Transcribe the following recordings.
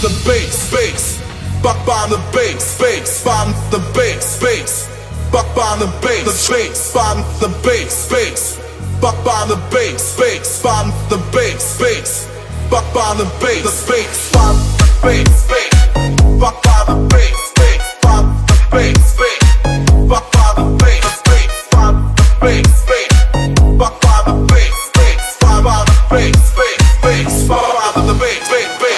the bass, bass. Bomb the bass, bass. Bomb the bass, bass. Bomb the bass, bass. Bomb the bass, bass. Bomb the bass, bass. Bomb the bass, bass. Bomb the bass, bass. Bomb the bass, bass. Bomb the bass, bass. Bomb the bass, bass. Bomb the bass, bass. Bomb the bass, bass. Bomb the bass, bass. Bomb the bass, bass, bass. Bomb the bass, bass, bass.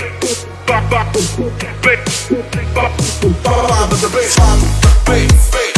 Bomb the bass,